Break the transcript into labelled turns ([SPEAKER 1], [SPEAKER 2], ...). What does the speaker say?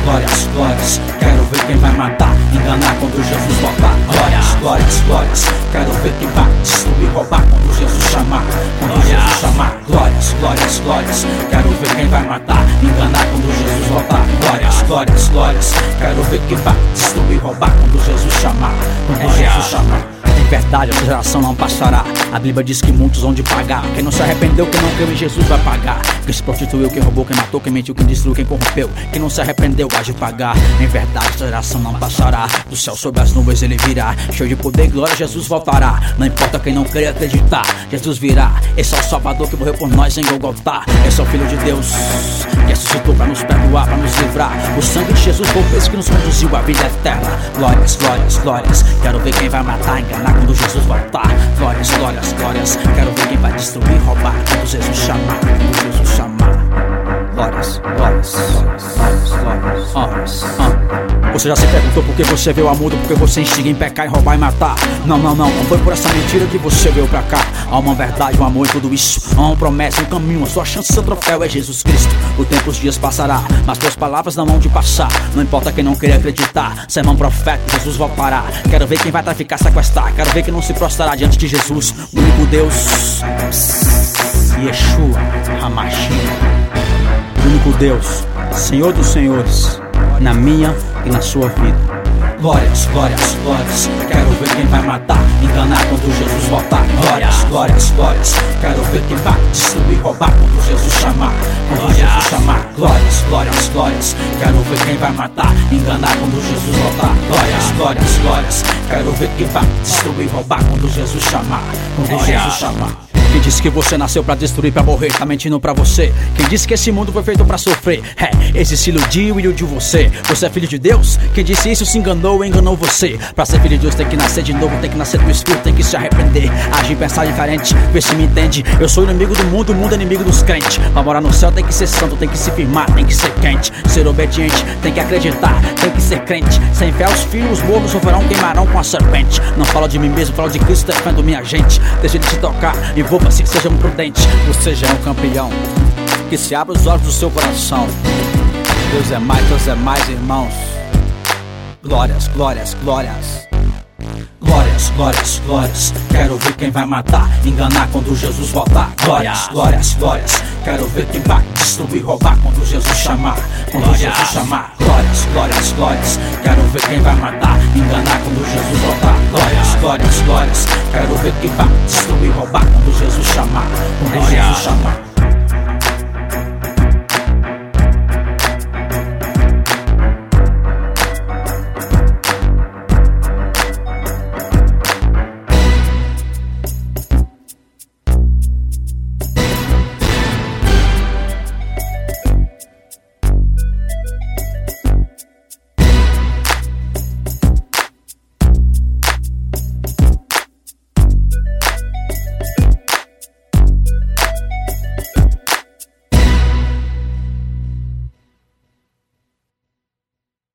[SPEAKER 1] glórias, glórias. Quero ver quem vai matar, enganar quando Jesus voltar. Glórias, glórias, glórias. Quero ver quem vai destruir, roubar quando Jesus chamar. Quando Jesus chamar. Glórias, glórias, glórias. Quero ver quem vai matar, enganar quando Jesus voltar. Glórias, glórias, glórias. Quero ver quem vai destruir, roubar quando Jesus chamar. Quando Jesus chamar. Em verdade, essa geração não passará. A Bíblia diz que muitos vão de pagar. Quem não se arrependeu, quem não creu em Jesus vai pagar. Quem se prostituiu, quem roubou, quem matou, quem mentiu, quem destruiu, quem corrompeu. Quem não se arrependeu, vai de pagar. Em verdade, essa geração não passará. Do céu sobre as nuvens ele virá. Cheio de poder e glória, Jesus voltará. Não importa quem não querer acreditar, Jesus virá. Esse é o Salvador que morreu por nós em Golgotá. Esse é o Filho de Deus que ressuscitou pra nos perdoar, pra nos livrar. O sangue de Jesus foi o preço que nos conduziu à vida eterna. Glórias, glórias, glórias. Quero ver quem vai matar, enganar quando Jesus voltar. Glórias, glórias, glórias. Quero ver quem vai destruir, roubar quando Jesus chamar. Quando Jesus chamar. Glórias, glórias, glórias, glórias, glórias. Você já se perguntou por que você veio ao mundo? Porque você instiga em pecar, e roubar e matar? Não, não, não, não foi por essa mentira que você veio pra cá. Há uma verdade, um amor em tudo isso. Há uma promessa, um caminho, a sua chance, seu troféu é Jesus Cristo. O tempo, os dias passará, mas tuas palavras não vão de passar. Não importa quem não querer acreditar, sermão profético, Jesus voltará. Quero ver quem vai traficar, sequestrar. Quero ver quem não se prostrará diante de Jesus, o único Deus, Yeshua HaMashiach. O único Deus, Senhor dos senhores, na minha e na sua vida. Glórias, glórias, glórias. Quero ver quem vai matar, enganar quando Jesus voltar. Glórias, glórias, glórias. Quero ver quem vai destruir, roubar quando Jesus chamar. Quando Jesus chamar. Glórias, glórias, glórias. Quero ver quem vai matar, enganar quando Jesus voltar. Glórias, glórias, glórias. Quero ver quem vai destruir, roubar quando Jesus chamar. Quando Jesus chamar. Quem disse que você nasceu pra destruir, pra morrer, tá mentindo pra você. Quem disse que esse mundo foi feito pra sofrer, esse se iludiu e iludiu você. Você é filho de Deus? Quem disse isso se enganou, enganou você. Pra ser filho de Deus tem que nascer de novo, tem que nascer do Espírito, tem que se arrepender, agir, pensar diferente, ver se me entende. Eu sou inimigo do mundo, o mundo é inimigo dos crentes. Pra morar no céu tem que ser santo, tem que se firmar, tem que ser quente. Ser obediente, tem que acreditar, tem que ser crente. Sem fé os filhos mornos sofrerão, queimarão com a serpente. Não falo de mim mesmo, falo de Cristo, defendo minha gente. Deixa de te tocar, envolva-se, seja um prudente. Você já é um campeão, que se abra os olhos do seu coração. Deus é mais, irmãos. Glórias, glórias, glórias. Glórias, glórias, glórias. Quero ver quem vai matar, enganar quando Jesus voltar. Glórias, glórias, glórias. Quero ver quem vai destruir, roubar quando Jesus chamar. Quando Jesus chamar. Glórias, glórias, glórias. Quero ver quem vai matar, enganar quando Jesus voltar. Glórias, glórias, glórias. Quero ver quem vai destruir, roubar quando Jesus chamar. Quando Jesus chamar.